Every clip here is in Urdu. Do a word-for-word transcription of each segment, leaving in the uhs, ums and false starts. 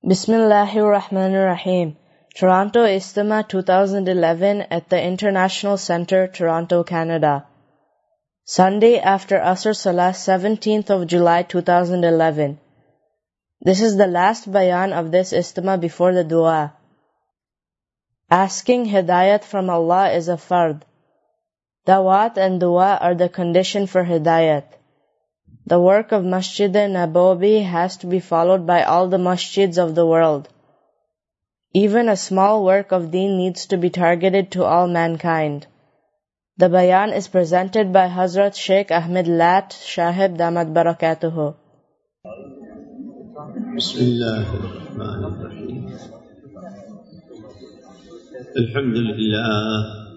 Bismillahirrahmanirrahim. Toronto Istema twenty eleven at the International Center, Toronto, Canada. Sunday after Asr Salah, seventeenth of July twenty eleven. This is the last bayan of this Istema before the dua. Asking hidayat from Allah is a fard. Dawat and dua are the condition for hidayat. The work of Masjid Nabawi has to be followed by all the masjids of the world. Even a small work of deen needs to be targeted to all mankind. The bayan is presented by Hazrat Sheikh Ahmed Lat Shahib Damat Barakatuhu. Bismillahirrahmanirrahim. Alhamdulillah.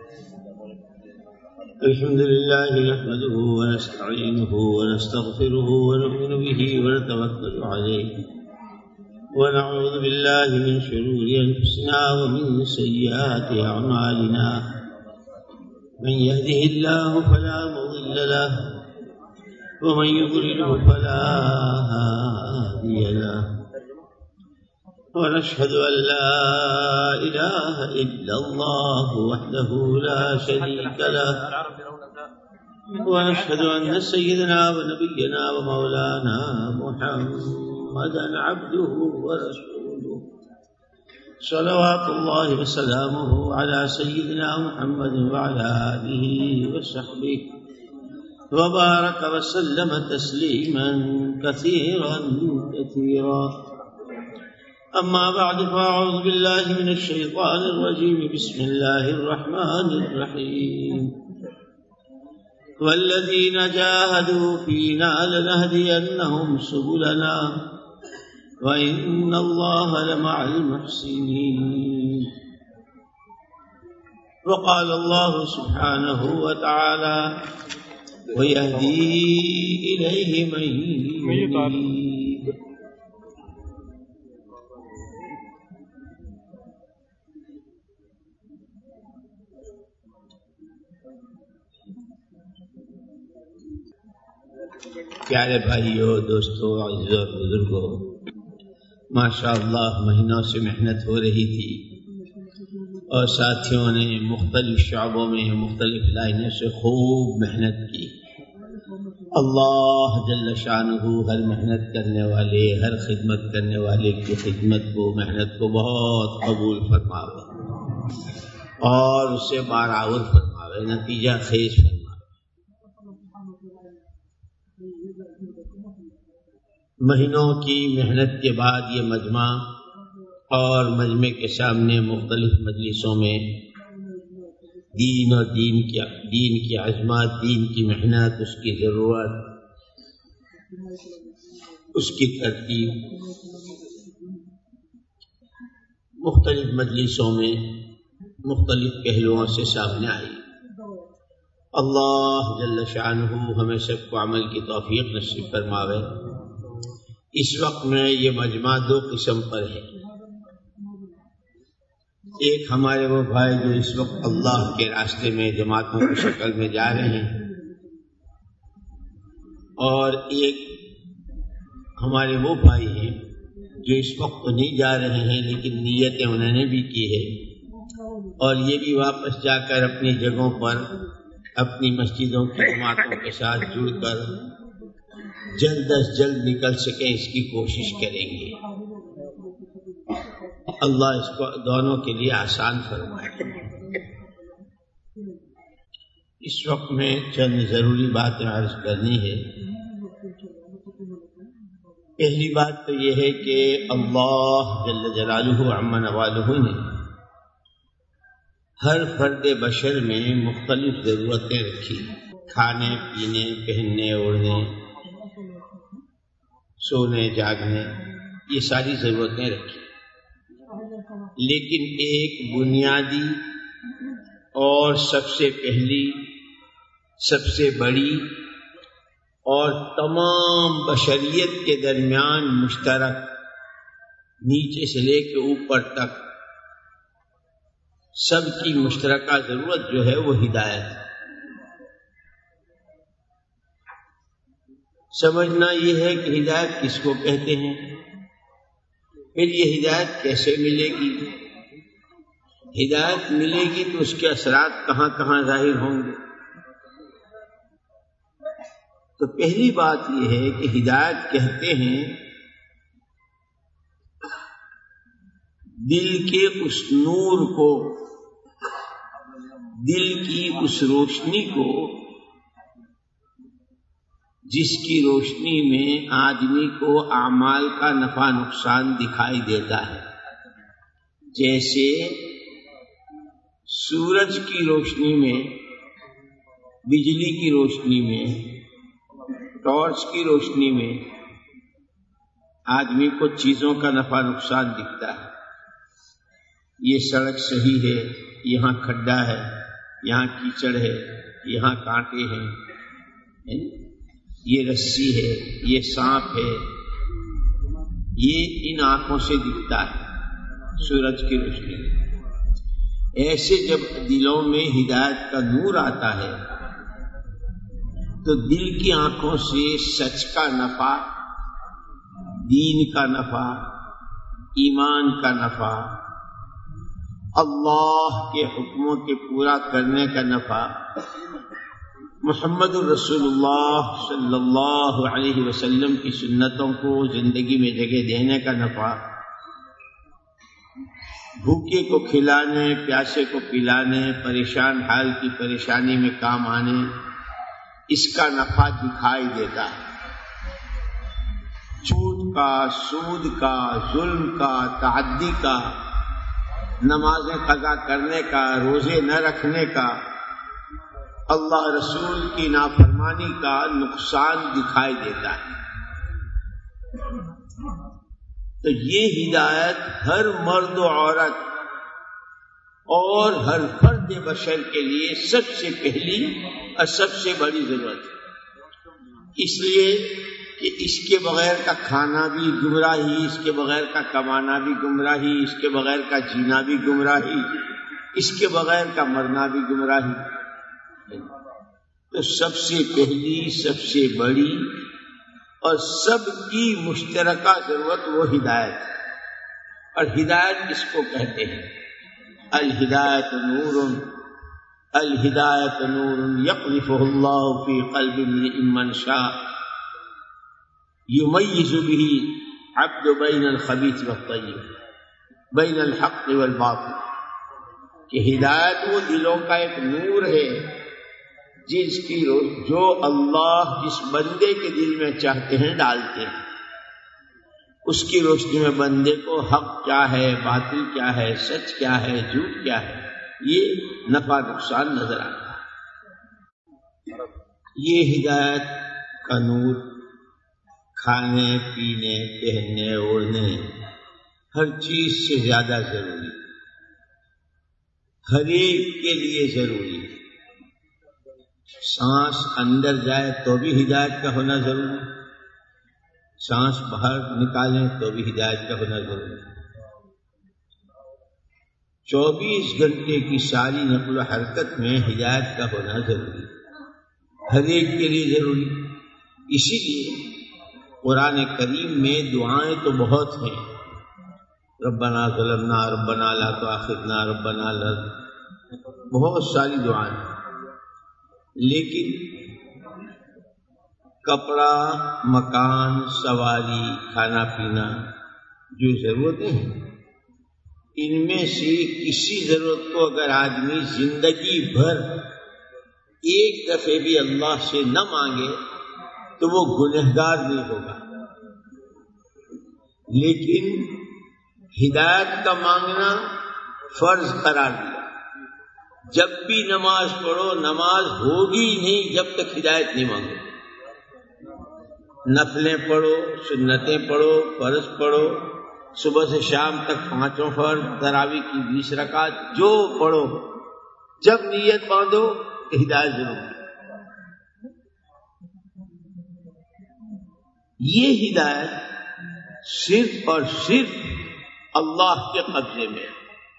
الحمد لله نحمده ونستعينه ونستغفره ونؤمن به ونتوكل عليه ونعوذ بالله من شرور أنفسنا ومن سيئات أعمالنا من يهده الله فلا مضل له ومن يضلله فلا هادي له ونشهد أن لا إله إلا الله وحده لا شريك له ونشهد أن سيدنا ونبينا ومولانا محمدا عبده ورسوله صلوات الله وسلامه على سيدنا محمد وعلى آله وصحبه وبارك وسلم تسليما كثيرا كثيرا. أما بعد فأعوذ بالله من الشيطان الرجيم. بسم الله الرحمن الرحيم. والذين جاهدوا فينا لنهدينهم سبلنا وإن الله لمع المحسنين. وقال الله سبحانه وتعالى ويهدي إليه من ينيب. پیارے بھائیو، دوستو، عزیزو اور بزرگو، ماشاء اللہ مہینوں سے محنت ہو رہی تھی اور ساتھیوں نے مختلف شعبوں میں مختلف لائنوں سے خوب محنت کی. اللہ جل شانہ ہر محنت کرنے والے، ہر خدمت کرنے والے کی خدمت کو، محنت کو بہت قبول فرماوے اور اسے بارآور فرماوے، نتیجہ خیز فرماوے. مہینوں کی محنت کے بعد یہ مجمع اور مجمع کے سامنے مختلف مجلسوں میں دین اور دین کی دین کی عظمت، دین کی محنت، اس کی ضرورت، اس کی ترتیب مختلف مجلسوں میں مختلف پہلوؤں سے سامنے آئی. اللہ جل شانہ ہمیں سب کو عمل کی توفیق نصیب فرماوے. اس وقت میں یہ مجمع دو قسم پر ہے. ایک ہمارے وہ بھائی جو اس وقت اللہ کے راستے میں جماعتوں کی شکل میں جا رہے ہیں، اور ایک ہمارے وہ بھائی ہیں جو اس وقت تو نہیں جا رہے ہیں لیکن نیتیں انہوں نے بھی کی ہے، اور یہ بھی واپس جا کر اپنی جگہوں پر اپنی مسجدوں کی جماعتوں کے ساتھ جڑ کر جلد از جلد نکل سکیں اس کی کوشش کریں گے. اللہ اس کو دونوں کے لیے آسان فرمائے. اس وقت میں چند ضروری باتیں عرض کرنی ہے. پہلی بات تو یہ ہے کہ اللہ جل جلالہ عم نوالہ نے ہر فرد بشر میں مختلف ضرورتیں رکھی. کھانے پینے، پہننے اوڑھنے، سونے جاگنے، یہ ساری ضرورتیں رکھی. لیکن ایک بنیادی اور سب سے پہلی، سب سے بڑی اور تمام بشریت کے درمیان مشترک، نیچے سے لے کے اوپر تک سب کی مشترکہ ضرورت جو ہے وہ ہدایت ہے. سمجھنا یہ ہے کہ ہدایت کس کو کہتے ہیں. پھر یہ ہدایت کیسے ملے گی؟ ہدایت ملے گی تو اس کے اثرات کہاں کہاں ظاہر ہوں گے؟ تو پہلی بات یہ ہے کہ ہدایت کہتے ہیں دل کے اس نور کو، دل کی اس روشنی کو جس کی روشنی میں آدمی کو اعمال کا نفع نقصان دکھائی دیتا ہے. جیسے سورج کی روشنی میں، بجلی کی روشنی میں، ٹارچ کی روشنی میں آدمی کو چیزوں کا نفع نقصان دکھتا ہے. یہ سڑک صحیح ہے، یہاں کھڈا ہے، یہاں کیچڑ ہے، یہاں کانٹے ہیں، یہ رسی ہے، یہ سانپ ہے. یہ ان آنکھوں سے دکھتا ہے سورج کی روشنی میں. ایسے جب دلوں میں ہدایت کا نور آتا ہے تو دل کی آنکھوں سے سچ کا نفع، دین کا نفع، ایمان کا نفع، اللہ کے حکموں کے پورا کرنے کا نفع، محمد الرسول اللہ صلی اللہ علیہ وسلم کی سنتوں کو زندگی میں جگہ دینے کا نفع، بھوکے کو کھلانے، پیاسے کو پلانے، پریشان حال کی پریشانی میں کام آنے، اس کا نفع دکھائی دیتا ہے. جھوٹ کا، سود کا، ظلم کا، تعدی کا، نمازیں قضا کرنے کا، روزے نہ رکھنے کا، اللہ رسول کی نافرمانی کا نقصان دکھائی دیتا ہے. تو یہ ہدایت ہر مرد و عورت اور ہر فرد بشر کے لیے سب سے پہلی اور سب سے بڑی ضرورت ہے. اس لیے کہ اس کے بغیر کا کھانا بھی گمراہی، اس کے بغیر کا کمانا بھی گمراہی، اس کے بغیر کا جینا بھی گمراہی، اس کے بغیر کا مرنا بھی گمراہی. تو سب سے پہلی، سب سے بڑی اور سب کی مشترکہ ضرورت وہ ہدایت ہے. اور ہدایت کس کو کہتے ہیں؟ الہدایت نور، الہدایت نور یقذفہ اللہ فی قلب امرئ من شاء یمیز بہ عبد بین الخبیث والطیب بین الحق والباطل. کہ ہدایت وہ دلوں کا ایک نور ہے جس کی جو اللہ جس بندے کے دل میں چاہتے ہیں ڈالتے ہیں. اس کی روشنی میں بندے کو حق کیا ہے، باطل کیا ہے، سچ کیا ہے، جھوٹ کیا ہے، یہ نفع نقصان نظر آتا ہے. یہ ہدایت کا نور کھانے پینے، پہننے اوڑھنے، ہر چیز سے زیادہ ضروری، ہر ایک کے لیے ضروری. سانس اندر جائے تو بھی ہدایت کا ہونا ضروری، سانس باہر نکالیں تو بھی ہدایت کا ہونا ضروری. چوبیس گھنٹے کی ساری نقل و حرکت میں ہدایت کا ہونا ضروری، ہر ایک کے لیے ضروری. اسی لیے قرآن کریم میں دعائیں تو بہت ہیں، ربنا ظلمنا، ربنا لا تؤاخذنا، ربنا لا، بہت ساری دعائیں. لیکن کپڑا، مکان، سواری، کھانا پینا جو ضرورتیں ہیں، ان میں سے کسی ضرورت کو اگر آدمی زندگی بھر ایک دفعہ بھی اللہ سے نہ مانگے تو وہ گنہگار نہیں ہوگا. لیکن ہدایت کا مانگنا فرض قرار دیا. جب بھی نماز پڑھو، نماز ہوگی نہیں جب تک ہدایت نہیں مانگو. نفلیں پڑھو، سنتیں پڑھو، فرض پڑھو، صبح سے شام تک پانچوں فرض، تراویح کی بیس رکعت، جو پڑھو، جب نیت باندھو کہ ہدایت ضرور ہے. یہ ہدایت صرف اور صرف اللہ کے قبضے میں ہے.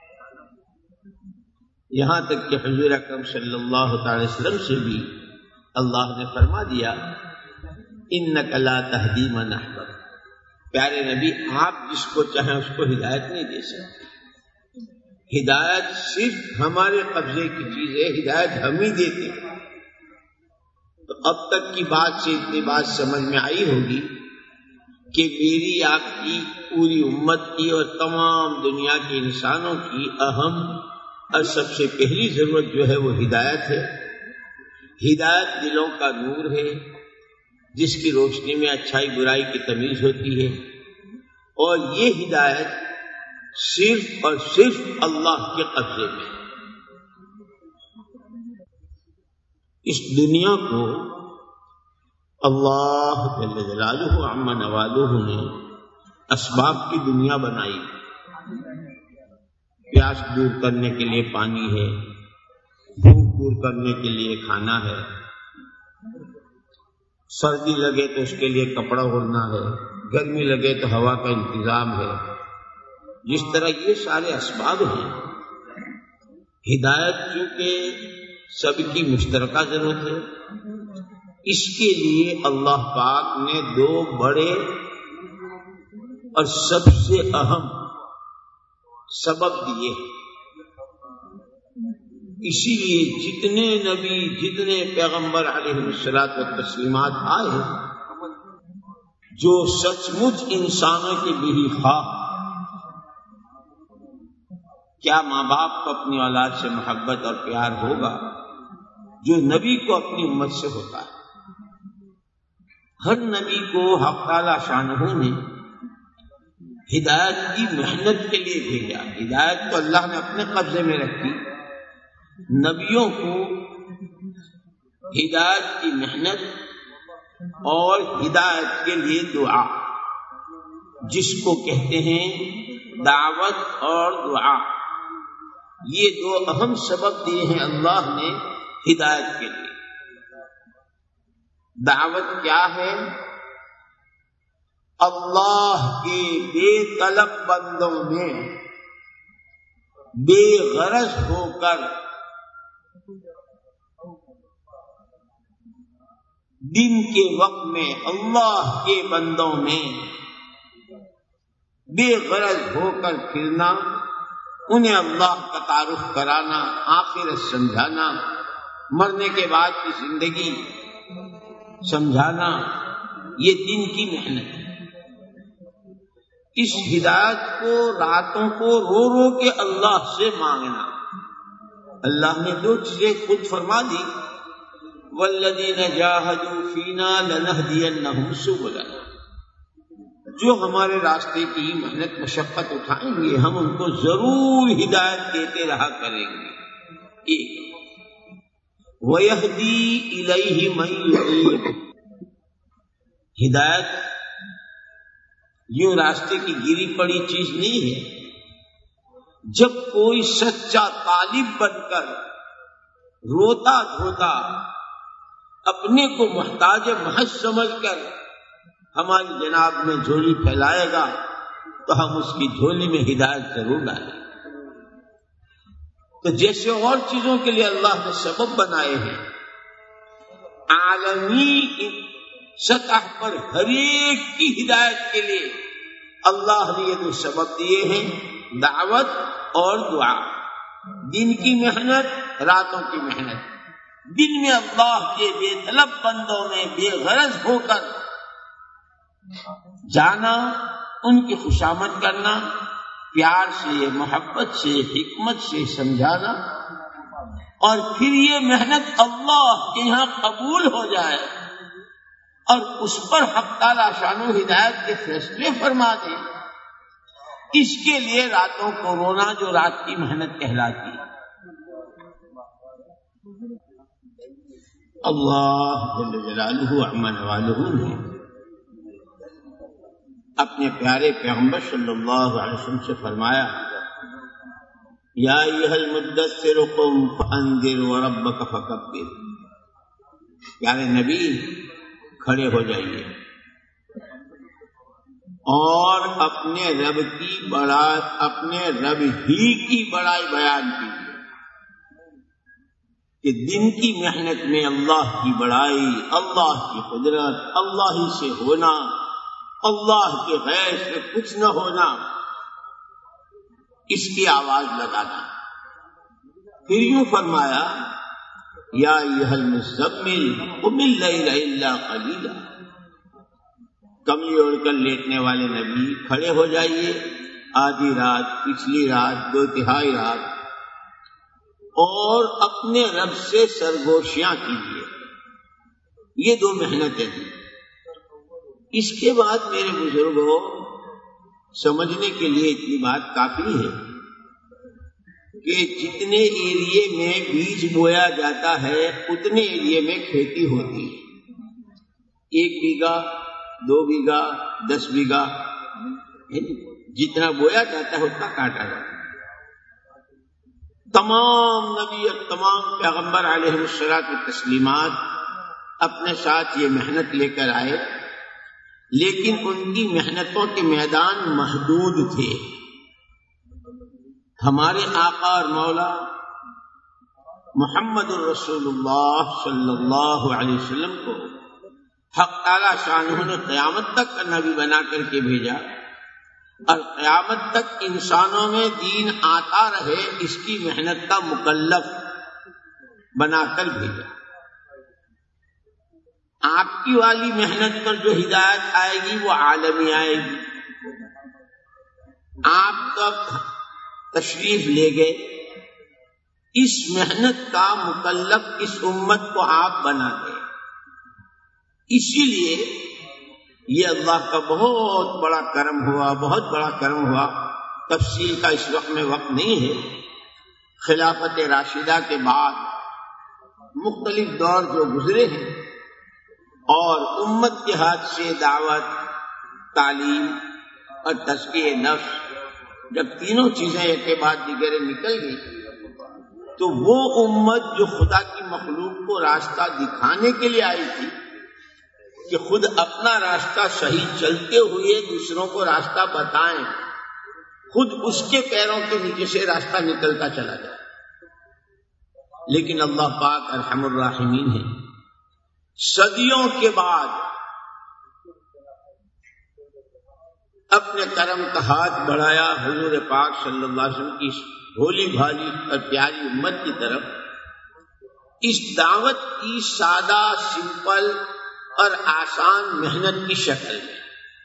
یہاں تک کہ حضور اکرم صلی اللہ تعالی وسلم سے بھی اللہ نے فرما دیا، انک لا تہدی من احببت، پیارے نبی آپ جس کو چاہیں اس کو ہدایت نہیں دے سکتے. ہدایت صرف ہمارے قبضے کی چیز ہے، ہدایت ہم ہی دیتے ہیں. تو اب تک کی بات سے اتنی بات سمجھ میں آئی ہوگی کہ میری آپ کی پوری امت کی اور تمام دنیا کے انسانوں کی اہم اور سب سے پہلی ضرورت جو ہے وہ ہدایت ہے. ہدایت دلوں کا نور ہے جس کی روشنی میں اچھائی برائی کی تمیز ہوتی ہے، اور یہ ہدایت صرف اور صرف اللہ کے قبضے میں. اس دنیا کو اللہ جل جلالہ عما نوالہ نے اسباب کی دنیا بنائی. پیاس دور کرنے کے لیے پانی ہے، بھوک دور کرنے کے لیے کھانا ہے، سردی لگے تو اس کے لیے کپڑا اوڑھنا ہے، گرمی لگے تو ہوا کا انتظام ہے. جس طرح یہ سارے اسباب ہیں، ہدایت چونکہ سب کی مشترکہ ضرورت ہے، اس کے لیے اللہ پاک نے دو بڑے اور سب سے اہم سبب دیے. اسی لیے جتنے نبی جتنے پیغمبر علیہ الصلوۃ والتسلیمات آئے، جو سچ مچ انسانوں کے بھی خواہ، کیا ماں باپ کو اپنی اولاد سے محبت اور پیار ہوگا جو نبی کو اپنی امت سے ہوتا ہے؟ ہر نبی کو حق تعالی شانہ نے ہدایت کی محنت کے لیے بھیجا. ہدایت تو اللہ نے اپنے قبضے میں رکھی، نبیوں کو ہدایت کی محنت اور ہدایت کے لیے دعا، جس کو کہتے ہیں دعوت اور دعا، یہ دو اہم سبب دیے ہیں اللہ نے ہدایت کے لیے. دعوت کیا ہے؟ اللہ کے بے طلب بندوں میں بے غرض ہو کر دن کے وقت میں اللہ کے بندوں میں بے غرض ہو کر پھرنا، انہیں اللہ کا تعارف کرانا، آخرت سمجھانا، مرنے کے بعد کی زندگی سمجھانا، یہ دن کی محنت ہے. اس ہدایت کو راتوں کو رو رو کے اللہ سے مانگنا. اللہ نے دو چیزیں خود فرما دی، والذین جاہدوا فینا لنہدینہم سبلنا. جو ہمارے راستے کی محنت مشقت اٹھائیں گے ہم ان کو ضرور ہدایت دیتے رہا کریں گے. ایک وَيَهْدِي إِلَيْهِ مَن يُنِيبُ. ہدایت یوں راستے کی گری پڑی چیز نہیں ہے. جب کوئی سچا طالب بن کر روتا دھوتا اپنے کو محتاج محض سمجھ کر ہماری جناب میں جھولی پھیلائے گا تو ہم اس کی جھولی میں ہدایت ضرور ڈالیں. تو جیسے اور چیزوں کے لیے اللہ نے سبب بنائے ہیں، عالمی سطح پر ہر ایک کی ہدایت کے لیے اللہ نے یہ دو سبب دیے ہیں، دعوت اور دعا. دن کی محنت، راتوں کی محنت. دن میں اللہ کے بے طلب بندوں میں بے غرض ہو کر جانا، ان کی خوشامد کرنا، پیار سے، محبت سے، حکمت سے سمجھانا، اور پھر یہ محنت اللہ کے یہاں قبول ہو جائے اور اس پر حق تعالی شانہ ہدایت کے فیصلے فرما دے. اس کے لیے راتوں کو رونا جو رات کی محنت کہلاتی ہے. اللہ جل جلالہ عما نوالہ نے اپنے پیارے پیغمبر صلی اللہ علیہ وسلم سے فرمایا، یا ایھا المدثر قم فانذر وربک فکبر. پیارے نبی کھڑے ہو جائیے اور اپنے رب کی بڑائی، اپنے رب ہی کی بڑائی بیان کیجیے کہ دن کی محنت میں اللہ کی بڑائی، اللہ کی قدرت، اللہ ہی سے ہونا، اللہ کے غیر سے کچھ نہ ہونا، اس کی آواز لگانا. پھر یوں فرمایا یا ایھا المزمل قم اللیل الا قلیلا، کملی اوڑھ کر لیٹنے والے نبی کھڑے ہو جائیے، آدھی رات، پچھلی رات، دو تہائی رات، اور اپنے رب سے سرگوشیاں کیجیے. یہ دو محنتیں تھیں. اس کے بعد میرے بزرگوں سمجھنے کے لیے اتنی بات کافی ہے کہ جتنے ایریے میں بیج بویا جاتا ہے اتنے ایریے میں کھیتی ہوتی ہے. ایک بیگھا، دو بیگھا، دس بیگھا، جتنا بویا جاتا ہے اتنا کاٹا جاتا ہے. تمام نبی اور تمام پیغمبر علیہ الصلوۃ والتسلیمات اپنے ساتھ یہ محنت لے کر آئے، لیکن ان کی محنتوں کے میدان محدود تھے. ہمارے آقا اور مولا محمد الرسول اللہ صلی اللہ علیہ وسلم کو حق تعالی شانہ نے قیامت تک کا نبی بنا کر کے بھیجا، اور قیامت تک انسانوں میں دین آتا رہے اس کی محنت کا مکلف بنا کر بھیجا. آپ کی والی محنت پر جو ہدایت آئے گی وہ عالمی آئے گی. آپ تو تشریف لے گئے، اس محنت کا مکلف اس امت کو آپ بنا گئے. اسی لیے یہ اللہ کا بہت بڑا کرم ہوا، بہت بڑا کرم ہوا. تفصیل کا اس وقت میں وقت نہیں ہے. خلافت راشدہ کے بعد مختلف دور جو گزرے ہیں اور امت کے ہاتھ سے دعوت، تعلیم اور تزکیہ نفس، جب تینوں چیزیں ایک کے بعد دیگرے نکل گئی تو وہ امت جو خدا کی مخلوق کو راستہ دکھانے کے لیے آئی تھی کہ خود اپنا راستہ صحیح چلتے ہوئے دوسروں کو راستہ بتائیں، خود اس کے پیروں کے نیچے سے راستہ نکلتا چلا جائے. لیکن اللہ پاک ارحم الراحمین ہے. صدیوں کے بعد اپنے کرم کا ہاتھ بڑھایا حضور پاک صلی اللہ علیہ وسلم کی بھولی بھالی اور پیاری امت کی طرف، اس دعوت کی سادہ، سمپل اور آسان محنت کی شکل میں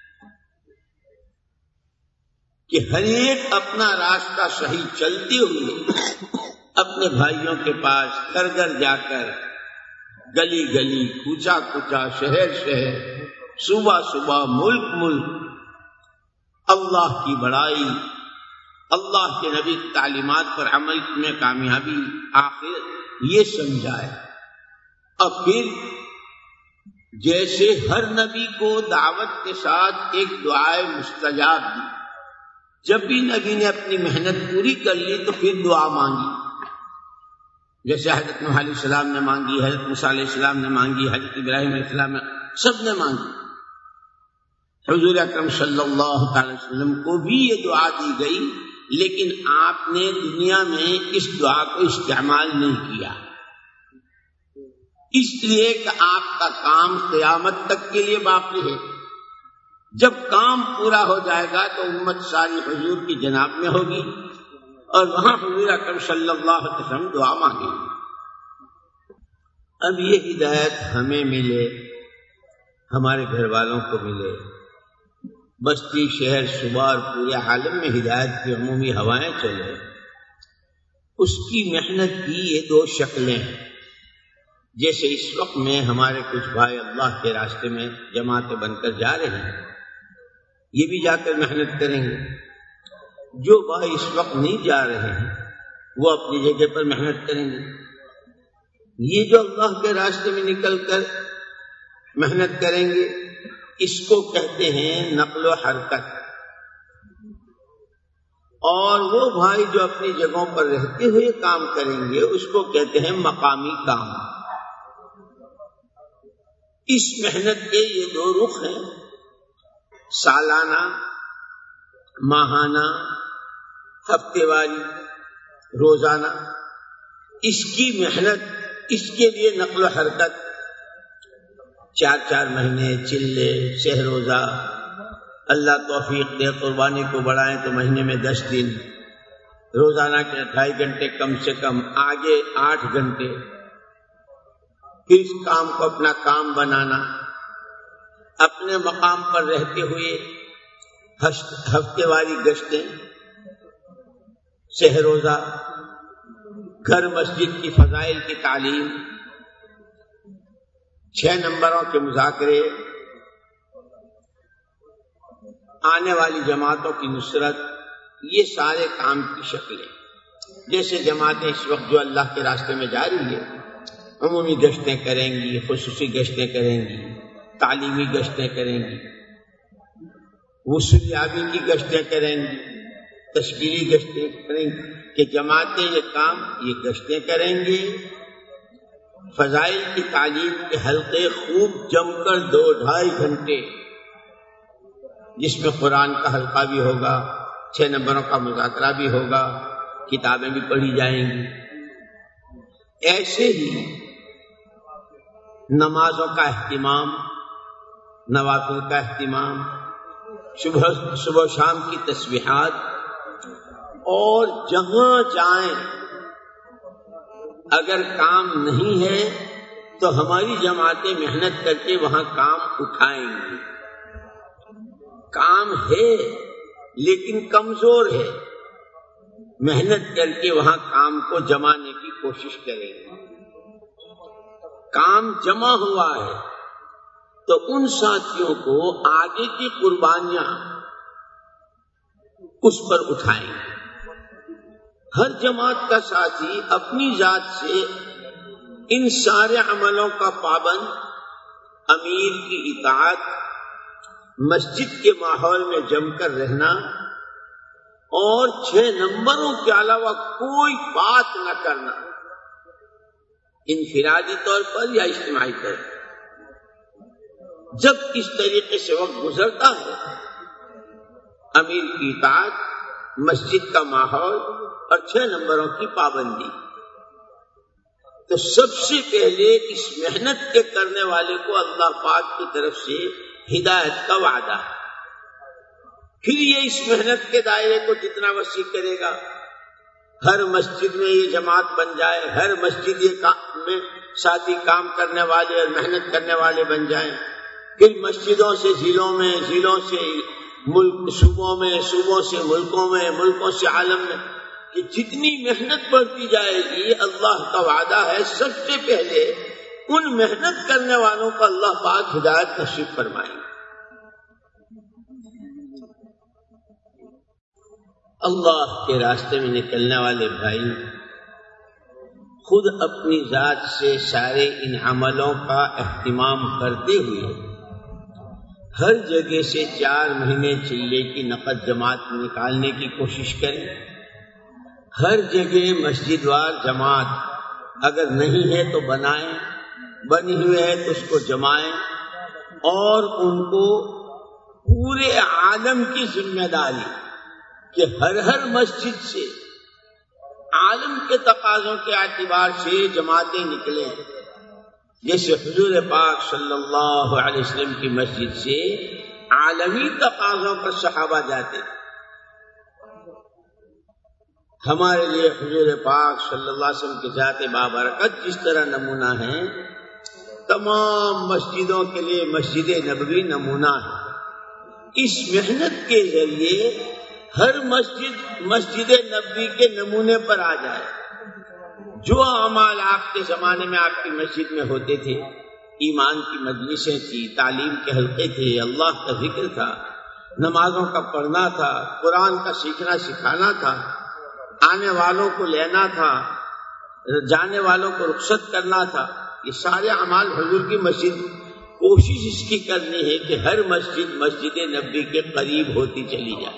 کہ ہر ایک اپنا راستہ صحیح چلتے ہوئے اپنے بھائیوں کے پاس گھر گھر جا کر، گلی گلی، کوچا کوچا، شہر شہر، صوبہ صوبہ، ملک ملک اللہ کی بڑائی، اللہ کے نبی تعلیمات پر عمل میں کامیابی، آخر یہ سمجھائے. اور پھر جیسے ہر نبی کو دعوت کے ساتھ ایک دعائے مستجاب دی، جب بھی نبی نے اپنی محنت پوری کر لی تو پھر دعا مانگی. جیسے حضرت نوح علیہ السلام نے مانگی، حضرت موسیٰ علیہ السلام نے مانگی، حضرت ابراہیم علیہ السلام نے، سب نے مانگی. حضور اکرم صلی اللہ تعالی وسلم کو بھی یہ دعا دی گئی، لیکن آپ نے دنیا میں اس دعا کو استعمال نہیں کیا، اس لیے کہ آپ کا کام قیامت تک کے لیے باقی ہے. جب کام پورا ہو جائے گا تو امت ساری حضور کی جناب میں ہوگی اور وہاں حضور اکرم صلی اللہ علیہ وسلم دعا مانگیں گے. اب یہ ہدایت ہمیں ملے، ہمارے گھر والوں کو ملے، بستی، شہر، صوبہ اور پورے عالم میں ہدایت کی عمومی ہوائیں چلے، اس کی محنت کی یہ دو شکلیں ہیں. جیسے اس وقت میں ہمارے کچھ بھائی اللہ کے راستے میں جماعتیں بن کر جا رہے ہیں، یہ بھی جا کر محنت کریں گے. جو بھائی اس وقت نہیں جا رہے ہیں وہ اپنی جگہ پر محنت کریں گے. یہ جو اللہ کے راستے میں نکل کر محنت کریں گے اس کو کہتے ہیں نقل و حرکت. اور وہ بھائی جو اپنی جگہوں پر رہتے ہوئے کام کریں گے اس کو کہتے ہیں مقامی کام. اس محنت کے یہ دو رخ ہیں، سالانہ، ماہانہ، ہفتے واری، روزانہ. اس کی محنت، اس کے لیے نقل و حرکت، چار چار مہینے چلے، سہ روزہ، اللہ توفیق دے قربانی کو بڑھائیں تو مہینے میں دس دن، روزانہ کے ڈھائی گھنٹے کم سے کم، آگے آٹھ گھنٹے، پھر اس کام کو اپنا کام بنانا، اپنے مقام پر رہتے ہوئے ہفتے واری گشتیں، سہ روزہ، گھر مسجد کی فضائل کی تعلیم، چھ نمبروں کے مذاکرے، آنے والی جماعتوں کی نصرت، یہ سارے کام کی شکلیں. جیسے جماعتیں اس وقت جو اللہ کے راستے میں جا رہی ہے، عمومی گشتیں کریں گی، خصوصی گشتیں کریں گی، تعلیمی گشتیں کریں گی، وصولیابی کی گشتیں کریں گی، تشکیلی گشتیں کریں گی، کہ جماعتیں یہ کام یہ گشتیں کریں گے. فضائل کی تعلیم کے حلقے خوب جم کر دو ڈھائی گھنٹے، جس میں قرآن کا حلقہ بھی ہوگا، چھ نمبروں کا مذاکرہ بھی ہوگا، کتابیں بھی پڑھی جائیں گی. ایسے ہی نمازوں کا اہتمام، نوافل کا اہتمام، صبح صبح شام کی تسبیحات، اور جہاں جائیں اگر کام نہیں ہے تو ہماری جماعتیں محنت کر کے وہاں کام اٹھائیں گی. کام ہے لیکن کمزور ہے، محنت کر کے وہاں کام کو جمانے کی کوشش کریں گے. کام جمع ہوا ہے تو ان ساتھیوں کو آگے کی قربانیاں اس پر اٹھائیں گے. ہر جماعت کا ساتھی اپنی ذات سے ان سارے عملوں کا پابند، امیر کی اطاعت، مسجد کے ماحول میں جم کر رہنا، اور چھ نمبروں کے علاوہ کوئی بات نہ کرنا، انفرادی طور پر یا اجتماعی طور پر. جب اس طریقے سے وقت گزرتا ہے، امیر کی اطاعت، مسجد کا ماحول اور چھ نمبروں کی پابندی، تو سب سے پہلے اس محنت کے کرنے والے کو اللہ پاک کی طرف سے ہدایت کا وعدہ ہے. پھر یہ اس محنت کے دائرے کو جتنا وسیع کرے گا، ہر مسجد میں یہ جماعت بن جائے، ہر مسجد یہ کام میں ساتھی کام کرنے والے اور محنت کرنے والے بن جائیں، پھر مسجدوں سے ضلعوں میں، ضلعوں سے ملک، صوبوں میں، صوبوں سے ملکوں میں، ملکوں سے عالم میں، کہ جتنی محنت بڑھتی جائے گی، اللہ کا وعدہ ہے سب سے پہلے ان محنت کرنے والوں کو اللہ پاک ہدایت نصیب فرمائے. اللہ کے راستے میں نکلنے والے بھائی خود اپنی ذات سے سارے ان عملوں کا اہتمام کرتے ہوئے ہر جگہ سے چار مہینے چلے کی نقد جماعت نکالنے کی کوشش کریں. ہر جگہ مسجد وار جماعت اگر نہیں ہے تو بنائیں، بنی ہوئی ہے تو اس کو جمائیں، اور ان کو پورے عالم کی ذمہ داری کہ ہر ہر مسجد سے عالم کے تقاضوں کے اعتبار سے جماعتیں نکلیں. جیسے حضور پاک صلی اللہ علیہ وسلم کی مسجد سے عالمی تقاضوں پر صحابہ جاتے تھے. ہمارے لیے حضور پاک صلی اللہ علیہ وسلم کی ذات بابرکت جس طرح نمونہ ہے، تمام مسجدوں کے لیے مسجد نبوی نمونہ ہے. اس محنت کے ذریعے ہر مسجد مسجد نبوی کے نمونے پر آ جائے. جو اعمال آپ کے زمانے میں آپ کی مسجد میں ہوتے تھے، ایمان کی مجلسیں تھی، تعلیم کے حلقے تھے، اللہ کا ذکر تھا، نمازوں کا پڑھنا تھا، قرآن کا سیکھنا سکھانا تھا، آنے والوں کو لینا تھا، جانے والوں کو رخصت کرنا تھا، یہ سارے اعمال حضور کی مسجد. کوشش اس کی کرنی ہے کہ ہر مسجد مسجد نبوی کے قریب ہوتی چلی جائے،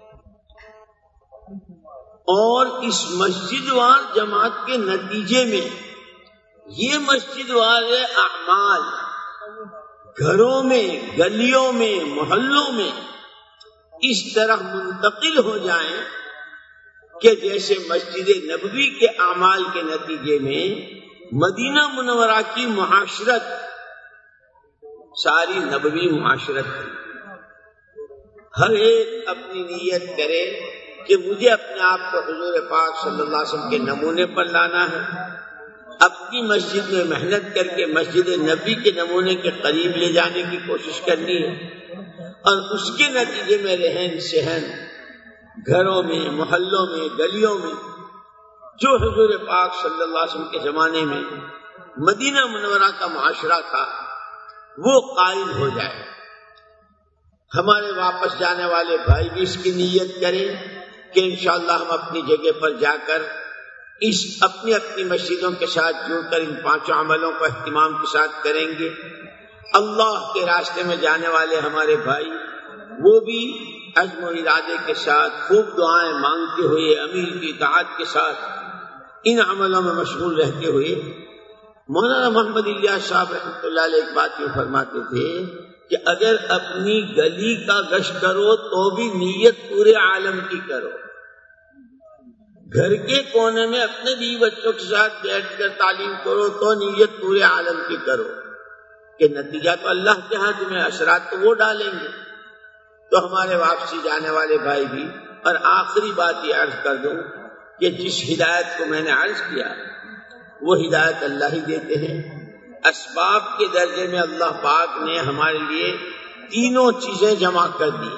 اور اس مسجد وار جماعت کے نتیجے میں یہ مسجد والے اعمال گھروں میں، گلیوں میں، محلوں میں اس طرح منتقل ہو جائیں کہ جیسے مسجد نبوی کے اعمال کے نتیجے میں مدینہ منورہ کی معاشرت ساری نبوی معاشرت تھی. ہر ایک اپنی نیت کرے کہ مجھے اپنے آپ کو حضور پاک صلی اللہ علیہ وسلم کے نمونے پر لانا ہے، اپنی مسجد میں محنت کر کے مسجد نبی کے نمونے کے قریب لے جانے کی کوشش کرنی ہے، اور اس کے نتیجے میں رہن سہن گھروں میں، محلوں میں، گلیوں میں جو حضور پاک صلی اللہ علیہ وسلم کے زمانے میں مدینہ منورہ کا معاشرہ تھا وہ قائم ہو جائے۔ ہمارے واپس جانے والے بھائی بھی اس کی نیت کریں کہ انشاءاللہ ہم اپنی جگہ پر جا کر اس اپنی اپنی مسجدوں کے ساتھ جڑ کر ان پانچوں عملوں کو اہتمام کے ساتھ کریں گے۔ اللہ کے راستے میں جانے والے ہمارے بھائی وہ بھی عزم و ارادے کے ساتھ خوب دعائیں مانگتے ہوئے امیر کی اطاعت کے ساتھ ان عملوں میں مشغول رہتے ہوئے، مولانا محمد الیاس صاحب رحمۃ اللہ علیہ ایک بات یہ فرماتے تھے کہ اگر اپنی گلی کا گشت کرو تو بھی نیت پورے عالم کی کرو، گھر کے کونے میں اپنے بیوی بچوں کے ساتھ بیٹھ کر تعلیم کرو تو نیت پورے عالم کی کرو، کہ نتیجہ تو اللہ کے ہاتھ میں، اثرات تو وہ ڈالیں گے۔ تو ہمارے واپسی جانے والے بھائی بھی، اور آخری بات یہ عرض کر دوں کہ جس ہدایت کو میں نے عرض کیا وہ ہدایت اللہ ہی دیتے ہیں۔ اسباب کے درجے میں اللہ پاک نے ہمارے لیے تینوں چیزیں جمع کر دی۔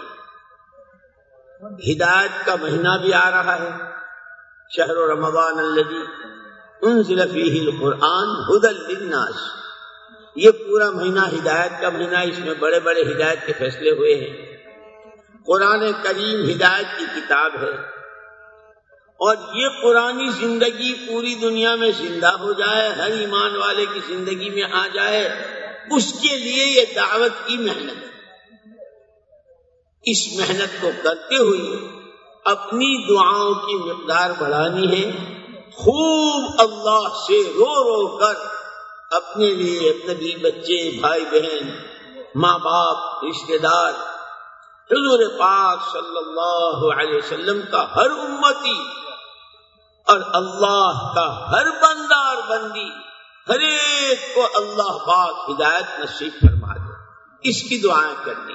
ہدایت کا مہینہ بھی آ رہا ہے، شہر رمضان الذی انزل فیہ القرآن ھدی للناس، یہ پورا مہینہ ہدایت کا مہینہ، اس میں بڑے بڑے ہدایت کے فیصلے ہوئے ہیں۔ قرآن کریم ہدایت کی کتاب ہے، اور یہ قرآنی زندگی پوری دنیا میں زندہ ہو جائے، ہر ایمان والے کی زندگی میں آ جائے، اس کے لیے یہ دعوت کی محنت ہے۔ اس محنت کو کرتے ہوئے اپنی دعاؤں کی مقدار بڑھانی ہے، خوب اللہ سے رو رو کر اپنے لیے، اپنے بھی بچے، بھائی بہن، ماں باپ، رشتے دار، حضور پاک صلی اللہ علیہ وسلم کا ہر امتی اور اللہ کا ہر بندہ اور بندی، ہر ایک کو اللہ پاک ہدایت نصیب فرما دے، اس کی دعائیں کرنی۔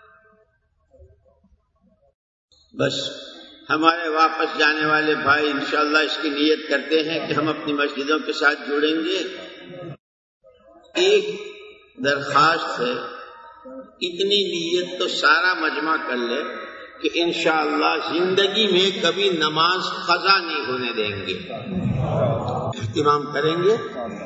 بس ہمارے واپس جانے والے بھائی انشاءاللہ اس کی نیت کرتے ہیں کہ ہم اپنی مسجدوں کے ساتھ جڑیں گے۔ ایک درخواست ہے، اتنی نیت تو سارا مجمع کر لے کہ انشاءاللہ زندگی میں کبھی نماز قضا نہیں ہونے دیں گے، اہتمام کریں گے،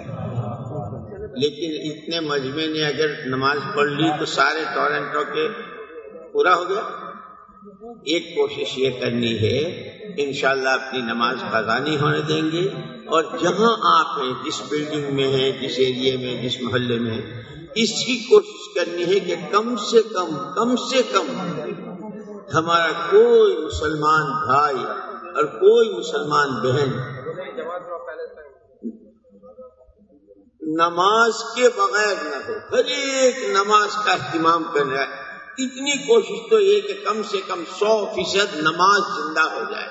لیکن اتنے مجمع نے اگر نماز پڑھ لی تو سارے ٹورنٹو کے پورا ہو گیا۔ ایک کوشش یہ کرنی ہے انشاءاللہ اپنی نماز قضا نہیں ہونے دیں گے، اور جہاں آپ ہیں، جس بلڈنگ میں ہیں، جس ایریے میں، جس محلے میں، اس کی کوشش کرنی ہے کہ کم سے کم کم سے کم ہمارا کوئی مسلمان بھائی اور کوئی مسلمان بہن نماز کے بغیر نہ ہو، ہر ایک نماز کا اہتمام کر رہا ہے۔ اتنی کوشش تو یہ کہ کم سے کم سو فیصد نماز زندہ ہو جائے۔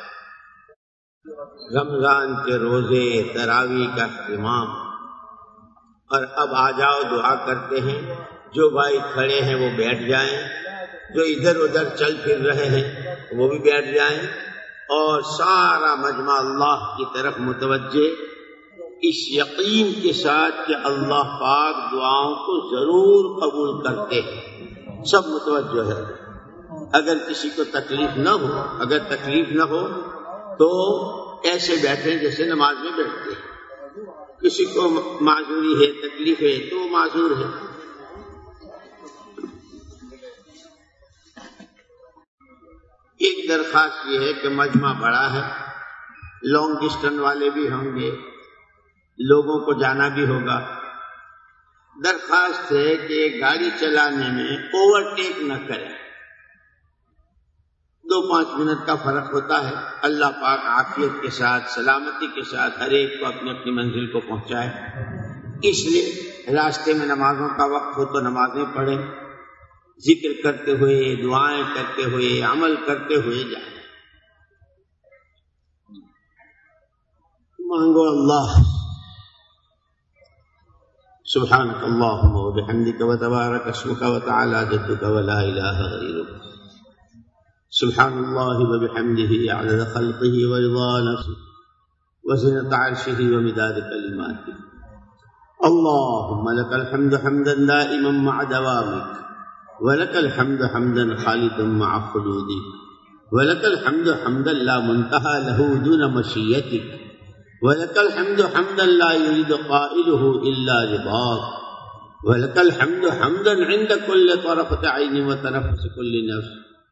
رمضان کے روزے، تراویح کا اہتمام، اور اب آ جاؤ دعا کرتے ہیں، جو بھائی کھڑے ہیں وہ بیٹھ جائیں، جو ادھر ادھر چل پھر رہے ہیں وہ بھی بیٹھ جائیں، اور سارا مجمع اللہ کی طرف متوجہ، اس یقین کے ساتھ کہ اللہ پاک دعاؤں کو ضرور قبول کرتے ہیں، سب متوجہ ہے۔ اگر کسی کو تکلیف نہ ہو، اگر تکلیف نہ ہو تو ایسے بیٹھیں جیسے نماز میں بیٹھتے ہیں۔ کسی کو معذوری ہے، تکلیف ہے تو وہ معذور ہے۔ ایک درخواست یہ ہے کہ مجمع بڑا ہے، لانگ ڈسٹنس والے بھی ہوں گے، لوگوں کو جانا بھی ہوگا۔ درخواست ہے کہ گاڑی چلانے میں اوور ٹیک نہ کریں، دو پانچ منٹ کا فرق ہوتا ہے۔ اللہ پاک عافیت کے ساتھ، سلامتی کے ساتھ ہر ایک کو اپنی اپنی منزل کو پہنچائے، اس لیے راستے میں نمازوں کا وقت ہو تو نمازیں پڑھیں، ذکر کرتے ہوئے، دعائیں کرتے ہوئے، عمل کرتے ہوئے جائیں۔ مانگو اللہ۔ سبحانک اللہم و بحمدک و تبارک اسمک و تعالی جدک و لا الہ غیرک۔ سبحان اللہ وبحمدہ عدد خلقہ ورضا نفسہ وزنۃ عرشہ ومداد کلماتہ. اللهم لك الحمد حمدا دائما مع دوامك، ولك الحمد حمدا خالدا مع خلودك، ولك الحمد حمدا لا منتهى له دون مشيتك، ولك الحمد حمدا لا يريد قائله إلا رضاك، ولك الحمد حمدا عند كل طرفة عين وتنفس كل نفس.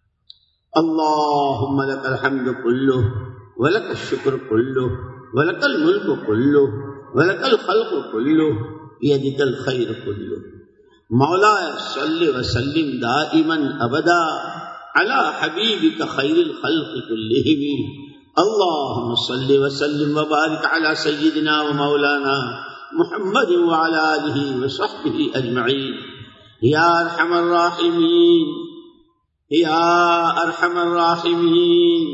اللهم لك الحمد كله، ولك الشكر كله، ولك الملك كله، ولك الخلق كله، بيدك الخير كله. مولاي صل وسلم دائما ابدا على حبيبك خير الخلق كلهم. اللهم صل وسلم وبارك على سيدنا ومولانا محمد وعلى آله وصحبه أجمعين. يا أرحم الراحمين، يا أرحم الراحمين،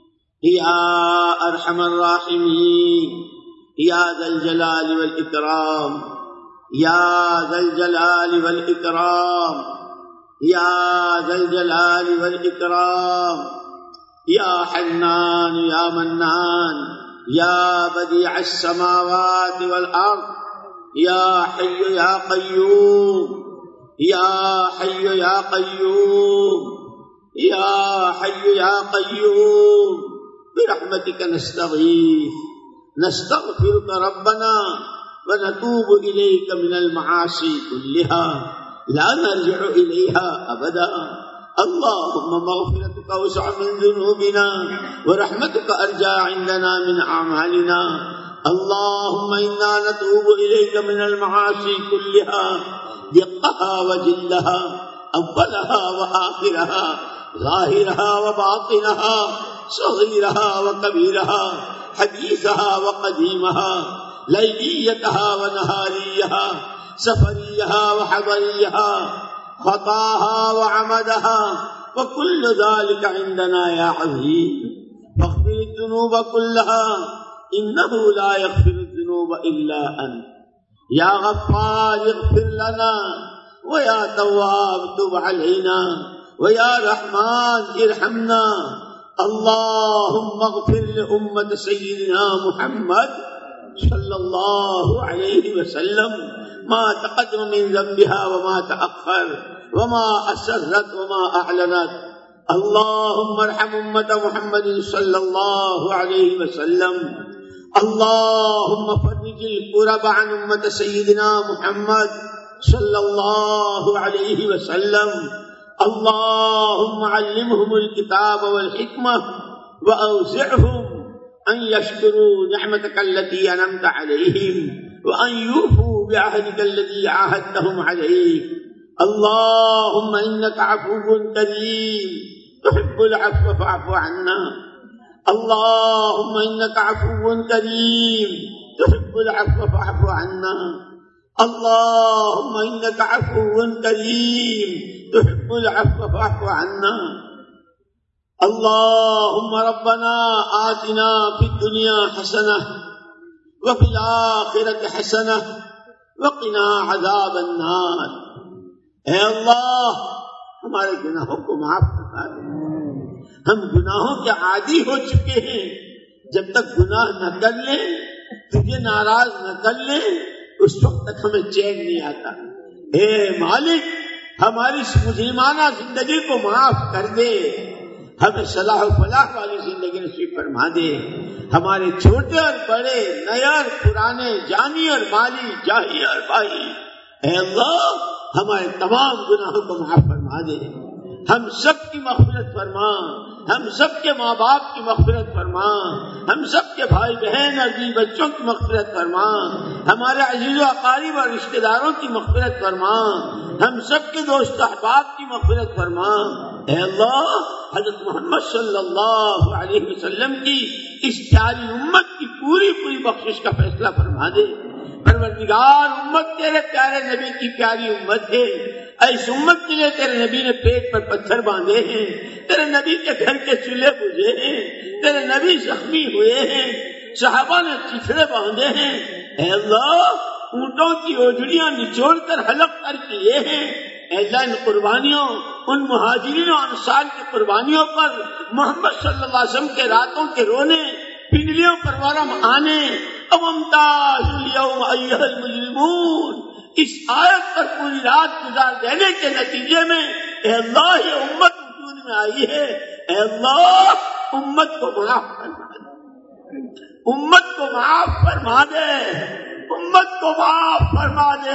يا أرحم الراحمين، يا ذا الجلال والإكرام، يا ذا الجلال والإكرام، يا ذا الجلال والإكرام، يا حنان يا منان، يا بديع السماوات والأرض، يا حي يا قيوم، يا حي يا قيوم، يا حي يا قيوم، برحمتك نستغيث. نستغفرك ربنا ونتوب إليك من المعاصي كلها لا نرجع إليها أبدا. اللهم مغفرتك أوسع من ذنوبنا ورحمتك أرجى عندنا من أعمالنا. اللهم إنا نتوب إليك من المعاصي كلها دقها وجلها، أولها وآخرها، ظاهرها وباطنها، صغيرها وكبيرها، حديثها وقديمها، ليليتها ونهاريها، سفريها وحضريها، خطاها وعمدها، وكل ذلك عندنا يا عظيم. فاغفر الذنوب كلها إنه لا يغفر الذنوب إلا أنت. يا غفار اغفر لنا، ويا تواب تب علينا، ويا رحمن ارحمنا. اللهم اغفر لأمة سيدنا محمد صلى الله عليه وسلم ما تقدم من ذنبها وما تأخر، وما أسرت وما أعلنت. اللهم ارحم أمة محمد صلى الله عليه وسلم. اللهم فرج الكرب عن أمة سيدنا محمد صلى الله عليه وسلم. اللهم علمهم الكتاب والحكمة وأوزعهم أن يشكروا نعمتك التي أنعمت عليهم وأن يوفوا بعهدك الذي عاهدتهم عليه. اللهم إنك عفو كريم تحب العفو فاعف عنا. اللهم إنك عفو كريم تحب العفو فاعف عنا. اللهم إنك عفو كريم تحب العفو فاعف عنا. اللهم ربنا آتنا في الدنيا حسنة وفي الآخرة حسنة وقنا عذاب النار. اے اللہ ہمارے گناہوں کو معاف فرما دے. ہم گناہوں کے عادی ہو چکے ہیں. جب تک گناہ نہ کر لیں، تجھے ناراض نہ کر لیں، اس وقت تک ہمیں چین نہیں آتا. اے مالک ہماری مجرمانہ زندگی کو معاف کر دے، ہمیں صلاح و فلاح والی زندگی نصیب فرما دے. ہمارے چھوٹے اور بڑے، نئے اور پرانے، جانی اور مالی، جاہی اور باہی، اے اللہ ہمارے تمام گناہوں کو معاف فرما دے. ہم سب کی مغفرت فرما، ہم سب کے ماں باپ کی مغفرت فرما، ہم سب کے بھائی بہن اور بیوی بچوں کی مغفرت فرما، ہمارے عزیز و اقارب اور رشتہ داروں کی مغفرت فرما، ہم سب کے دوست احباب کی مغفرت فرما. اے اللہ حضرت محمد صلی اللہ علیہ وسلم کی اس پیاری امت کی پوری پوری بخشش کا فیصلہ فرما دے. پروردگار امت تیرے پیارے نبی کی پیاری امت ہے. اس امت کے لیے تیرے نبی نے پیٹ پر پتھر باندھے ہیں، تیرے نبی کے گھر کے چولہے بجھے ہیں، تیرے نبی زخمی ہوئے ہیں، صحابہ نے چیخڑے باندھے ہیں. اے اللہ اونٹوں کی اوجڑیاں نچوڑ کر حلق کر کیے ہیں. اللہ ان قربانیوں، ان مہاجرین و انصار کی قربانیوں پر محمد صلی اللہ علیہ وسلم کے راتوں کے رونے، پنڈلیوں پر ورم آنے، اب امتاز اليوم ایھا المجرمون، اس آیت پر پوری رات گزار دینے کے نتیجے میں اے اللہ یہ امت وجود میں آئی ہے، اے اللہ امت کو معاف فرما دے، امت کو معاف فرما دے، امت کو معاف فرما دے،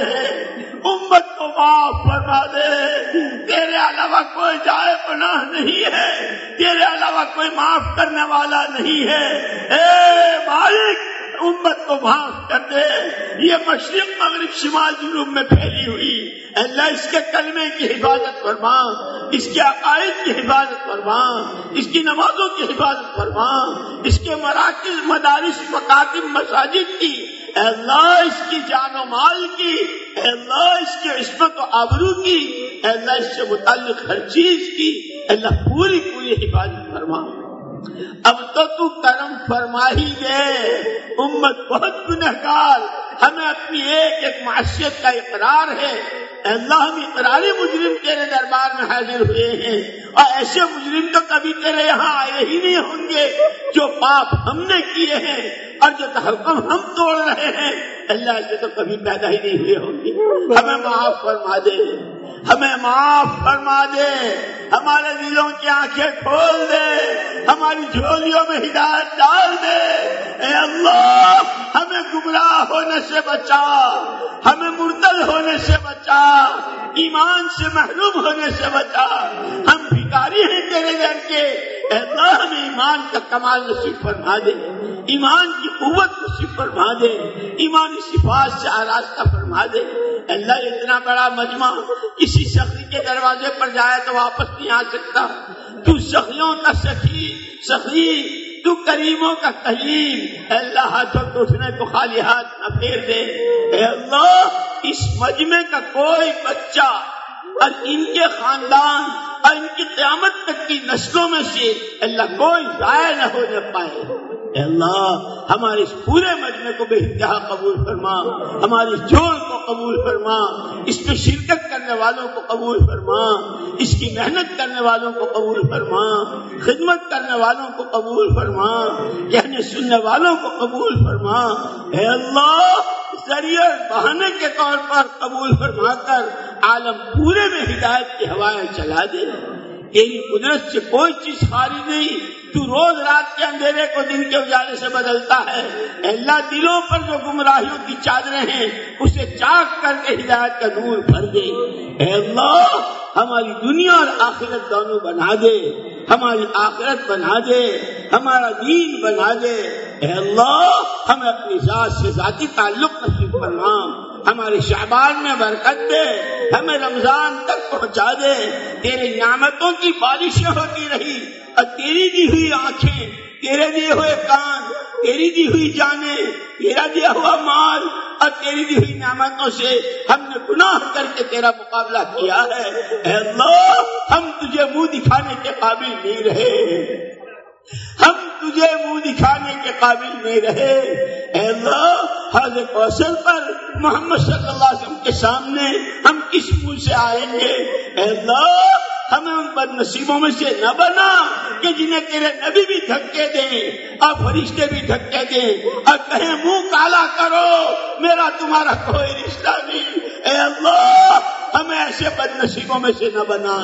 امت کو معاف فرما دے۔ تیرے علاوہ کوئی جائے پناہ نہیں ہے، تیرے علاوہ کوئی معاف کرنے والا نہیں ہے، اے مالک امت کو معاف کر دے۔ یہ مشرق مغرب شمال جنوب میں پھیلی ہوئی، اللہ اس کے کلمے کی حفاظت فرما، اس کے عقائد کی حفاظت فرما، اس کی نمازوں کی حفاظت فرما، اس کے مراکز مدارس مکاتب مساجد کی، اے اللہ اس کی جان و مال کی، اے اللہ اس کی عصمت و آبرو کی، اے اللہ اس سے متعلق ہر چیز کی، اے اللہ پوری پوری حفاظت فرما۔ اب تو تو کرم فرما ہی دے، امت بہت گنہگار، ہمیں اپنی ایک ایک معصیت کا اقرار ہے، اے اللہ ہم اقراری مجرم تیرے دربار میں حاضر ہوئے ہیں، اور ایسے مجرم تو کبھی تیرے یہاں آئے ہی نہیں ہوں گے، جو پاپ ہم نے کیے ہیں اور جو تحکم ہم توڑ رہے ہیں، اللہ ایسے تو کبھی پیدا ہی نہیں ہوئے ہوں گے۔ ہمیں معاف فرما دے، ہمیں معاف فرما دے، ہمارے دلوں کی آنکھیں کھول دے، ہماری جھولیوں میں ہدایت ڈال دے، اے اللہ ہمیں گمراہ ہونے سے بچا، ہمیں مرتد ہونے سے بچا، ایمان سے محروم ہونے سے بچا، ہم بھکاری ہیں تیرے در کے، اے اللہ ہمیں ایمان کا کمال نصیب فرما دے، ایمان کی قوت نصیب فرما دے، ایمانی صفات سے آراستہ فرما دے۔ اللہ اتنا بڑا مجمع کسی سخی کے دروازے پر جائے تو واپس نہیں آ سکتا، تو سخیوں کا سخی سخی، تو کریموں کا کریم، اے اللہ ہاتھوں کو اٹھنے کو خالی ہاتھ نہ پھیر دے، اے اللہ اس مجمع کا کوئی بچہ اور ان کے خاندان اور ان کی قیامت تک کی نسلوں میں سے اللہ کوئی ضائع نہ ہونے پائے۔ اے اللہ ہمارے اس پورے مجمع کو بے انتہا قبول فرما، ہماری اس جوڑ کو قبول فرما، اس میں شرکت کرنے والوں کو قبول فرما، اس کی محنت کرنے والوں کو قبول فرما، خدمت کرنے والوں کو قبول فرما، کہنے سننے والوں کو قبول فرما۔ اے اللہ ذریعہ بہانے کے طور پر قبول فرما کر عالم پورے میں ہدایت کی ہوائیں چلا دے۔ تیری قدرت سے کوئی چیز خالی نہیں، تو روز رات کے اندھیرے کو دن کے اجالے سے بدلتا ہے۔ اے اللہ دلوں پر جو گمراہیوں کی چادریں ہیں اسے چاک کر کے ہدایت کا نور بھر دے۔ اے اللہ ہماری دنیا اور آخرت دونوں بنا دے، ہماری آخرت بنا دے، ہمارا دین بنا دے۔ اے اللہ ہمیں اپنی ذات سے ذاتی تعلق نصیب فرما، ہمارے شعبان میں برکت دے، ہمیں رمضان تک پہنچا دے۔ تیرے نعمتوں کی بارشیں ہوتی رہی اور تیری دی ہوئی آنکھیں، تیرے دیے ہوئے کان، تیری دی ہوئی جانیں، تیرا دیا ہوا مال اور تیری دی ہوئی نعمتوں سے ہم نے گناہ کر کے تیرا مقابلہ کیا ہے۔ اے اللہ ہم تجھے منہ دکھانے کے قابل نہیں رہے، ہم تجھے منہ دکھانے کے قابل نہیں رہے۔ اے اللہ حوض کوثر پر محمد صلی اللہ علیہ وسلم کے سامنے ہم کس منہ سے آئیں گے؟ اے اللہ ہمیں ان بد نصیبوں میں سے نہ بنا کہ جنہیں تیرے نبی بھی دھکے دیں اور فرشتے بھی دھکے دیں اور کہیں منہ کالا کرو، میرا تمہارا کوئی رشتہ نہیں۔ اے اللہ ہمیں ایسے بد نصیبوں میں سے نہ بنا،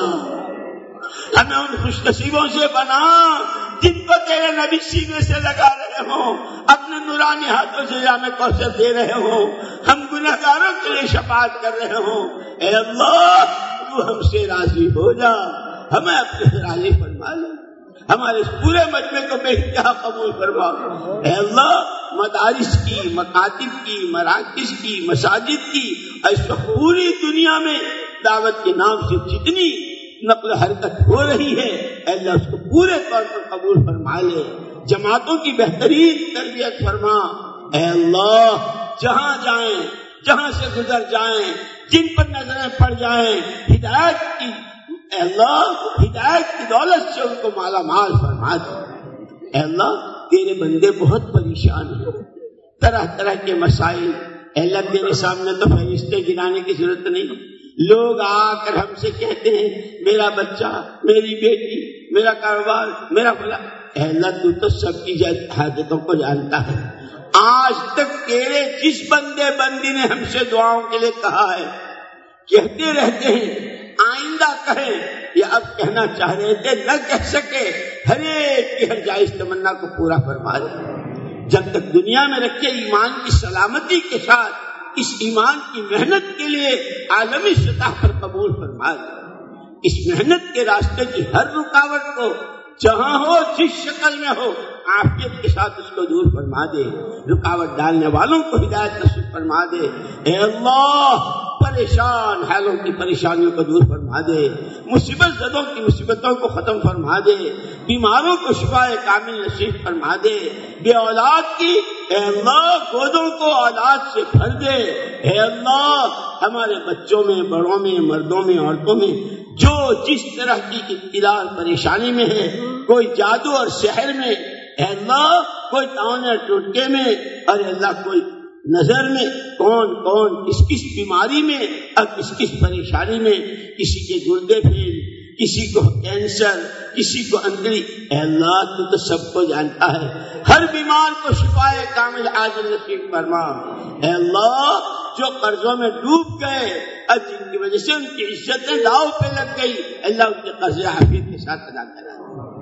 ہمیں ان خوش نصیبوں سے بنا جن کو تیرے نبی سینے سے لگا رہے ہوں، اپنے نورانی ہاتھوں سے جام کوثر دے رہے ہوں، ہم گنہگاروں کے لیے شفاعت کر رہے ہوں۔ اے اللہ تو ہم سے راضی ہو جا، ہمیں اپنے سے راضی فرما لے، ہمارے اس پورے مجمع کو بے انتہا قبول فرما۔ اے اللہ مدارس کی، مکاتب کی، مراکز کی، مساجد کی، اس وقت پوری دنیا میں دعوت کے نام سے جتنی نقل و حرکت ہو رہی ہے، اے اللہ اس کو پورے طور پر قبول فرما لے، جماعتوں کی بہترین تربیت فرما۔ اے اللہ جہاں جائیں، جہاں سے گزر جائیں، جن پر نظریں پڑ جائیں، ہدایت کی اے اللہ ہدایت کی دولت سے ان کو مالا مال فرما دے۔ اے اللہ تیرے بندے بہت پریشان ہیں، طرح طرح کے مسائل، اے اللہ تیرے سامنے تو فرشتے گرانے کی ضرورت نہیں، لوگ آ کر ہم سے کہتے ہیں میرا بچہ، میری بیٹی، میرا کاروبار، میرا فلاں. اے اللہ تو تو سب کی حاجتوں کو جانتا ہے. آج تک تیرے جس بندے بندی نے ہم سے دعاؤں کے لیے کہا ہے کہتے رہتے ہیں، آئندہ کہیں یا اب کہنا چاہ رہے تھے نہ کہہ سکے، ہر ایک کی ہر جائز تمنا کو پورا فرما دے. جب تک دنیا میں رکھے ایمان کی سلامتی کے ساتھ اس ایمان کی محنت کے لیے عالمی سطح پر قبول فرما دے. اس محنت کے راستے کی ہر رکاوٹ کو جہاں ہو جس شکل میں ہو عافیت کے ساتھ اس کو دور فرما دے. رکاوٹ ڈالنے والوں کو ہدایت نصیب فرما دے. اے اللہ پریشان حالوں کی پریشانیوں کو دور فرما دے. مصیبت زدوں کی مصیبتوں کو ختم فرما دے. بیماروں کو شفا کامل نصیب فرما دے. بے اولاد کی اے اللہ گودوں کو اولاد سے بھر دے. اے اللہ ہمارے بچوں میں، بڑوں میں، مردوں میں، عورتوں میں جو جس طرح کی ابتلا اور پریشانی میں ہے، کوئی جادو اور سحر میں، اے اللہ کوئی تعاون اور ٹوٹکے میں، اور اے اللہ کوئی نظر میں، کون کون کس کس بیماری میں اور کس کس پریشانی میں، کسی کے گردے پھیل، کسی کو کینسر، کسی کو اندری. اے اللہ تو تو سب کو جانتا ہے. ہر بیمار کو شفائے کامل عاجل نصیب فرما. اے اللہ جو قرضوں میں ڈوب گئے اور جن کی وجہ سے ان کی عزتیں داؤ پہ لگ گئی، اللہ ان کے قرض عافیت کے ساتھ ادا کرا.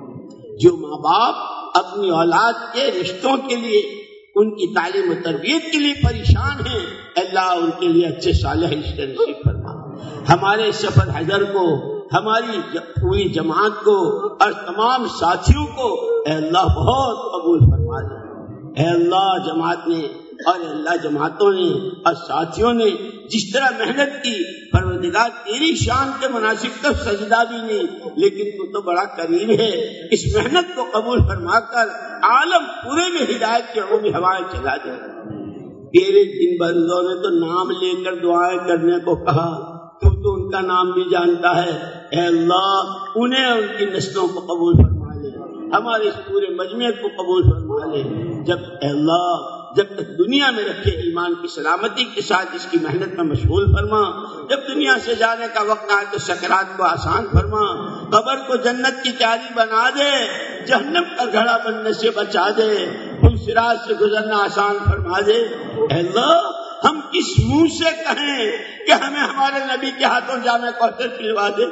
جو ماں باپ اپنی اولاد کے رشتوں کے لیے، ان کی تعلیم و تربیت کے لیے پریشان ہیں، اللہ ان کے لیے اچھے صالح رشتے نصیب فرما. ہمارے سفر حضر کو، ہماری پوری جماعت کو اور تمام ساتھیوں کو اے اللہ بہت قبول فرما دے. اے اللہ جماعت نے اور اللہ جماعتوں نے اور ساتھیوں نے جس طرح محنت کی، پروردگار تیری شان کے مناسب تو سجدہ بھی نہیں، لیکن تو تو بڑا کریم ہے. اس محنت کو قبول فرما کر عالم پورے میں ہدایت کے عمومی ہوائیں چلا دے. تیرے جن بندوں نے تو نام لے کر دعائیں کرنے کو کہا، تو تو ان کا نام بھی جانتا ہے. اے اللہ انہیں ان کی نسلوں کو قبول فرما لے، ہمارے اس پورے مجمع کو قبول فرما لے. جب اے اللہ جب تک دنیا میں رکھے ایمان کی سلامتی کے ساتھ اس کی محنت میں مشغول فرما. جب دنیا سے جانے کا وقت آئے تو سکرات کو آسان فرما. قبر کو جنت کی کیاری بنا دے، جہنم کا گھڑا بننے سے بچا دے، پل صراط سے گزرنا آسان فرما دے. اے اللہ ہم کس منہ سے کہیں کہ ہمیں ہمارے نبی کے ہاتھوں جامع کوثر پلوا دے؟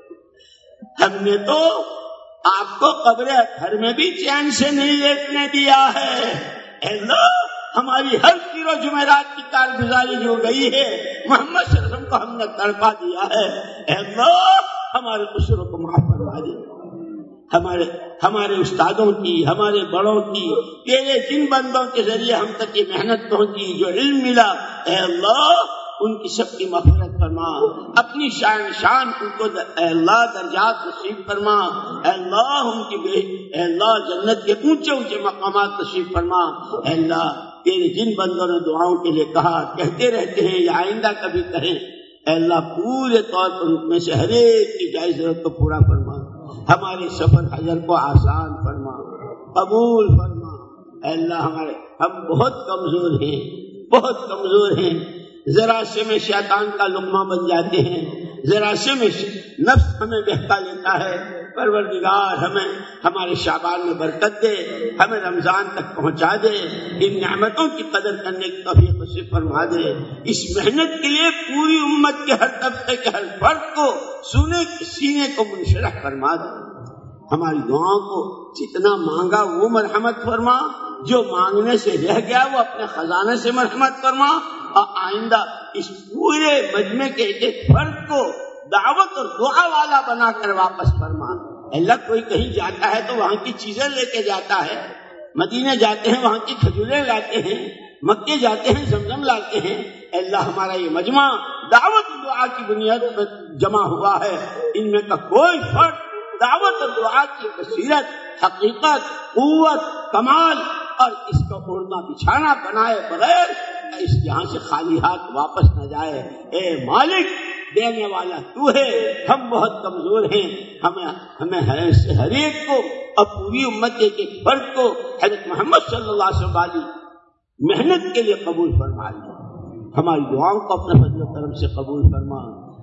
ہم نے تو آپ کو قبر گھر میں بھی چین سے نہیں لیٹنے دیا ہے. اے اللہ ہماری ہر پیر و جمعرات کی کارگزاری جو گئی ہے، محمد صلی اللہ علیہ وسلم کو ہم نے تڑپا دیا ہے. اے اللہ ہمارے قصوروں کو معاف فرما دے. ہمارے ہمارے استادوں کی، ہمارے بڑوں کی، تیرے جن بندوں کے ذریعے ہم تک یہ محنت پہنچی، جو علم ملا، اے اللہ ان کی سب کی مغفرت فرما. اپنی شان شان ان کو اے اللہ درجات نصیب فرما. اے اللہ ان کی بے اے اللہ جنت کے اونچے اونچے مقامات نصیب فرما. اے اللہ تیرے جن بندوں نے دعاؤں کے لیے کہا، کہتے رہتے ہیں یا آئندہ کبھی کہیں، اے اللہ پورے طور پر ان میں سے ہر ایک کی جائز ضرورت کو پورا فرما. ہمارے سفر حضر کو آسان فرما، قبول فرما. اے اللہ ہمارے ہم بہت کمزور ہیں، بہت کمزور ہیں. ذرا سے میں شیطان کا لقمہ بن جاتے ہیں، ذرا سے میں نفس ہمیں بہکا لیتا ہے. پروردگار ہمیں ہمارے شعبان میں برکت دے، ہمیں رمضان تک پہنچا دے، ان نعمتوں کی قدر کرنے کی توفیق نصیب فرما دے. اس محنت کے لیے پوری امت کے ہر طبقے کے ہر فرد کو سونے سینے کو منشرح فرما دے. ہماری دعاؤں کو جتنا مانگا وہ مرحمت فرما، جو مانگنے سے رہ گیا وہ اپنے خزانے سے مرحمت فرما. اور آئندہ اس پورے مجمع کے ایک ایک فرد کو دعوت اور دعا والا بنا کر واپس فرما. اللہ کوئی کہیں جاتا ہے تو وہاں کی چیزیں لے کے جاتا ہے، مدینے جاتے ہیں وہاں کی کھجوریں لاتے ہیں، مکے جاتے ہیں زمزم لاتے ہیں. اللہ ہمارا یہ مجمع دعوت اور دعا کی بنیاد پر جمع ہوا ہے. ان میں کا کوئی فرد دعوت اور دعا کی بصیرت، حقیقت، قوت، کمال اور اس کا اوڑھنا بچھانا بنائے بغیر اس یہاں سے خالی ہاتھ واپس نہ جائے. اے مالک دینے والا تو ہے، ہم بہت کمزور ہیں. ہمیں ہمیں ہر ایک کو اور پوری امت کے ایک فرد کو حضرت محمد صلی اللہ علیہ وسلم والی محنت کے لیے قبول فرما لے. ہماری دعاؤں کو اپنے فضل و کرم سے قبول فرما.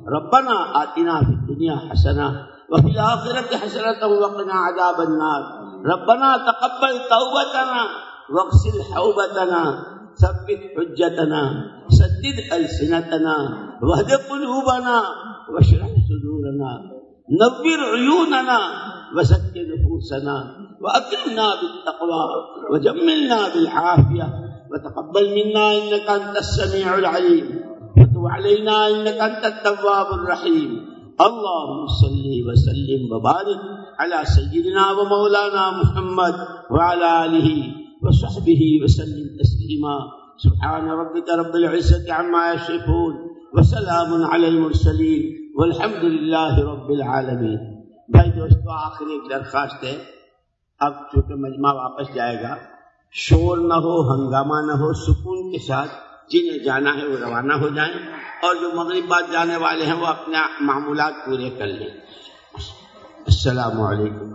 ربنا آتنا فی الدنیا حسنہ وفی الآخرۃ حسنۃ وقنا عذاب النار ربنا تقبل توبتنا واغسل حوبتنا ثبت حجتنا سدد ألسنتنا واهد قلوبنا واشرح صدورنا نور عيوننا وزكِ نفوسنا وأكرمنا بالتقوى وجملنا بالعافية وتقبل منا إنك أنت السميع العليم وتب علينا إنك أنت التواب الرحيم اللهم صل وسلم وبارك على سيدنا ومولانا محمد وعلى آله وصحبه وسلم تسليما سبحان ربك رب العزة عما يصفون وسلام على المرسلين والحمد لله رب العالمين. بھائی دوستو، آخری ایک درخواست ہے. اب چونکہ مجمع واپس جائے گا، شور نہ ہو، ہنگامہ نہ ہو، سکون کے ساتھ جنہیں جانا ہے وہ روانہ ہو جائیں، اور جو مغرب بعد جانے والے ہیں وہ اپنے معمولات پورے کر لیں. السلام علیکم.